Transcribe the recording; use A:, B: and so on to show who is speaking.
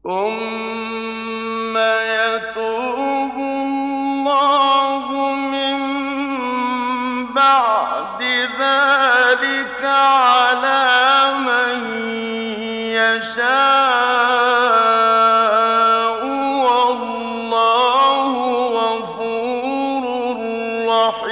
A: ثُمَّ يَتُوبُ اللَّهُ مِن بَعْدِ ذَٰلِكَ عَلَىٰ مَن يَشَاءُ ۗ وَاللَّهُ غَفُورٌ رَّحِيمٌ.